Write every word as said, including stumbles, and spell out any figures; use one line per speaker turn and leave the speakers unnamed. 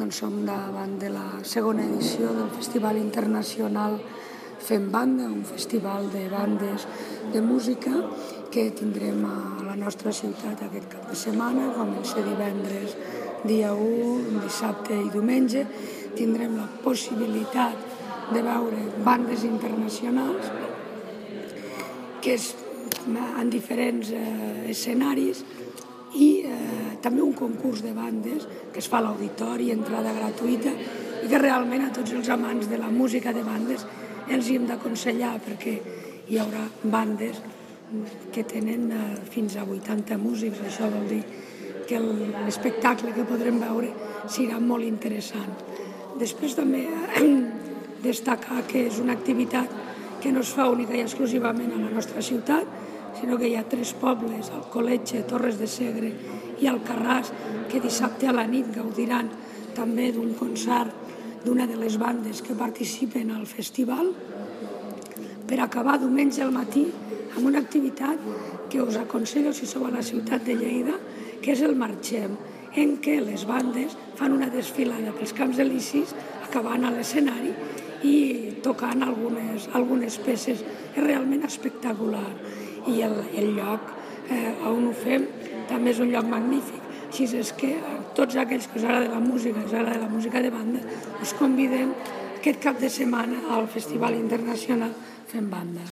Doncs som davant de la segona edició del Festival Internacional Fem Banda, un festival de bandes de música que tindrem a la nostra ciutat aquest cap de setmana. Comença divendres dia u, dissabte i diumenge. Tindrem la possibilitat de veure bandes internacionals que és en diferents eh, escenaris i eh, també un concurs de bandes que es fa a l'auditori, entrada gratuïta, i que realment a tots els amants de la música de bandes els hi hem d'aconsellar, perquè hi haurà bandes que tenen eh, fins a vuitanta músics. Això vol dir que l'espectacle que podrem veure serà molt interessant. Després també eh, destacar que és una activitat que no es fa única i exclusivament a la nostra ciutat, sinó que hi ha tres pobles, Alcoletge, Torres de Segre i Alcarràs, que dissabte a la nit gaudiran també d'un concert d'una de les bandes que participen al festival, per acabar diumenge al matí amb una activitat que us aconsello si sou a la ciutat de Lleida, que és el Marxem, en què les bandes fan una desfilada pels Camps Elisis, acabant a l'escenari i tocant algunes, algunes peces. És realment espectacular. I el, el lloc eh, on ho fem també és un lloc magnífic. Així és que a tots aquells que us agrada la música, us agrada la música de banda, us convidem aquest cap de setmana al Festival Internacional Fem Banda.